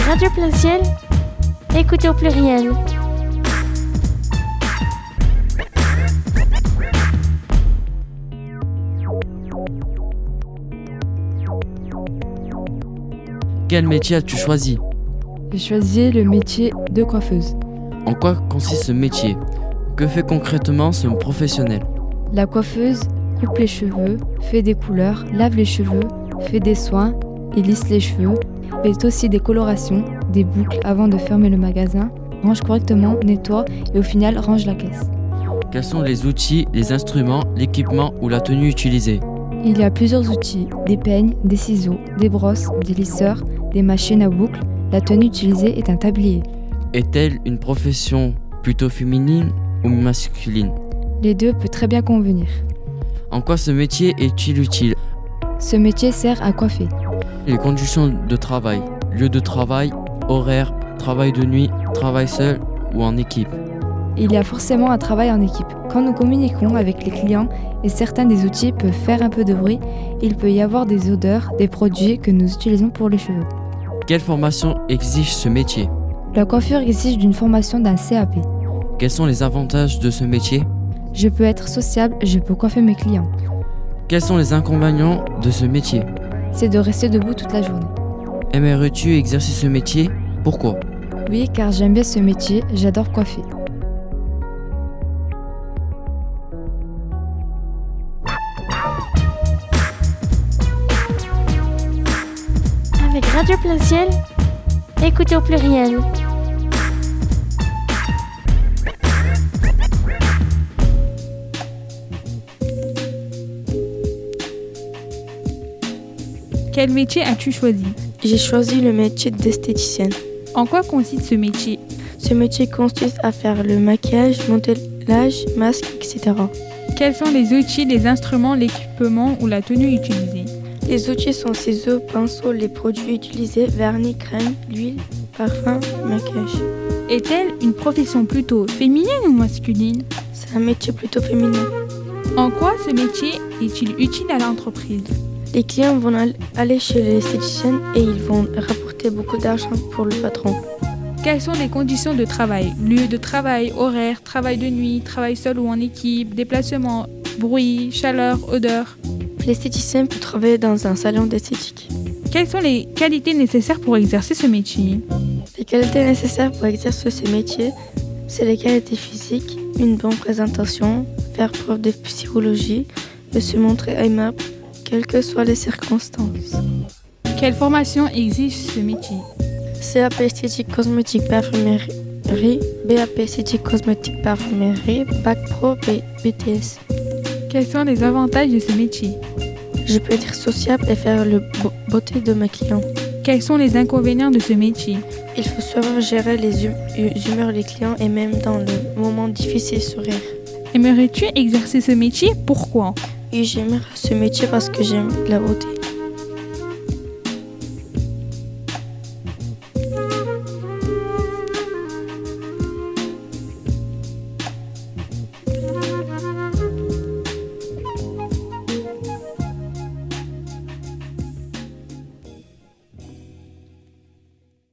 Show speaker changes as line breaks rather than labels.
Radio Plein Ciel, écoutez au pluriel.
Quel métier as-tu choisi?
J'ai choisi le métier de coiffeuse.
En quoi consiste ce métier? Que fait concrètement ce professionnel?
La coiffeuse coupe les cheveux, fait des couleurs, lave les cheveux, fait des soins et lisse les cheveux, fait aussi des colorations, des boucles avant de fermer le magasin, range correctement, nettoie et au final range la caisse.
Quels sont les outils, les instruments, l'équipement ou la tenue utilisée?
Il y a plusieurs outils, des peignes, des ciseaux, des brosses, des lisseurs, des machines à boucles. La tenue utilisée est un tablier.
Est-elle une profession plutôt féminine ou masculine?
Les deux peuvent très bien convenir.
En quoi ce métier est-il utile?
Ce métier sert à coiffer.
Les conditions de travail, lieu de travail, horaire, travail de nuit, travail seul ou en équipe?
Il y a forcément un travail en équipe. Quand nous communiquons avec les clients et certains des outils peuvent faire un peu de bruit, il peut y avoir des odeurs, des produits que nous utilisons pour les cheveux.
Quelle formation exige ce métier?
La coiffure exige d'une formation d'un CAP.
Quels sont les avantages de ce métier?
Je peux être sociable, je peux coiffer mes clients.
Quels sont les inconvénients de ce métier?
C'est de rester debout toute la journée.
Aimerais-tu exercer ce métier? Pourquoi?
Oui, car j'aime bien ce métier, j'adore coiffer.
Avec Radio Plein Ciel, écoutez au pluriel.
Quel métier as-tu choisi?
J'ai choisi le métier d'esthéticienne.
En quoi consiste ce métier?
Ce métier consiste à faire le maquillage, modelage, masque, etc.
Quels sont les outils, les instruments, l'équipement ou la tenue utilisée?
Les outils sont ciseaux, pinceaux, les produits utilisés, vernis, crème, l'huile, parfum, maquillage.
Est-elle une profession plutôt féminine ou masculine?
C'est un métier plutôt féminin.
En quoi ce métier est-il utile à l'entreprise?
Les clients vont aller chez l'esthéticienne et ils vont rapporter beaucoup d'argent pour le patron.
Quelles sont les conditions de travail? Lieu de travail, horaire, travail de nuit, travail seul ou en équipe, déplacement, bruit, chaleur, odeur?
L'esthéticien peut travailler dans un salon d'esthétique.
Quelles sont les qualités nécessaires pour exercer ce métier?
Les qualités nécessaires pour exercer ce métier, c'est les qualités physiques, une bonne présentation, faire preuve de psychologie et se montrer aimable, quelles que soient les circonstances.
Quelle formation exige ce métier?
CAP esthétique cosmétique parfumerie, BAP esthétique cosmétique parfumerie, Bac Pro, BTS.
Quels sont les avantages de ce métier?
Je peux être sociable et faire le beauté de mes clients.
Quels sont les inconvénients de ce métier?
Il faut savoir gérer les humeurs des clients et même dans le moment difficile sourire.
Aimerais-tu exercer ce métier? Pourquoi?
Et j'aimerais ce métier parce que j'aime la beauté.